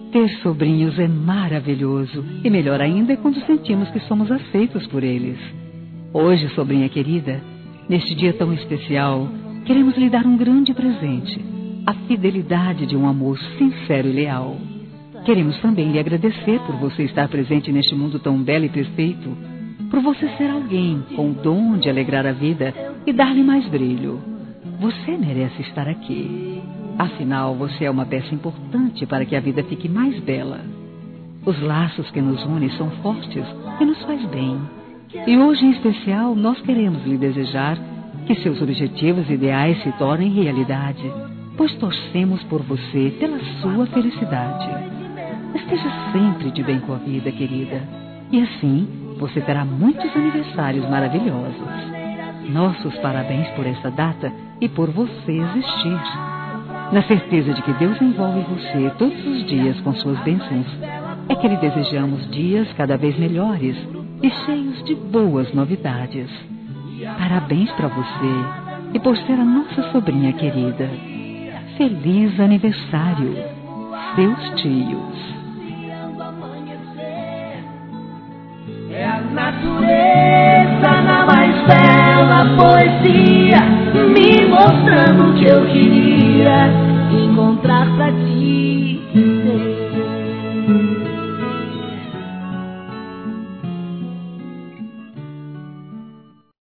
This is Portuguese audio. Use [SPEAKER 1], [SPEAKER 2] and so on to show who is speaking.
[SPEAKER 1] Ter sobrinhos é maravilhoso e melhor ainda é quando sentimos que somos aceitos por eles. Hoje, sobrinha querida, neste dia tão especial, queremos lhe dar um grande presente, a fidelidade de um amor sincero e leal. Queremos também lhe agradecer por você estar presente neste mundo tão belo e perfeito, por você ser alguém com o dom de alegrar a vida e dar-lhe mais brilho. Você merece estar aqui. Afinal, você é uma peça importante para que a vida fique mais bela. Os laços que nos unem são fortes e nos faz bem. E hoje, em especial, nós queremos lhe desejar que seus objetivos e ideais se tornem realidade, pois torcemos por você, pela sua felicidade. Esteja sempre de bem com a vida, querida. E assim, você terá muitos aniversários maravilhosos. Nossos parabéns por esta data e por você existir. Na certeza de que Deus envolve você todos os dias com suas bênçãos, é que lhe desejamos dias cada vez melhores e cheios de boas novidades. Parabéns para você e por ser a nossa sobrinha querida. Feliz aniversário, seus tios.
[SPEAKER 2] É a natureza na mais bela poesia, me mostrando o que eu queria encontrar pra ti.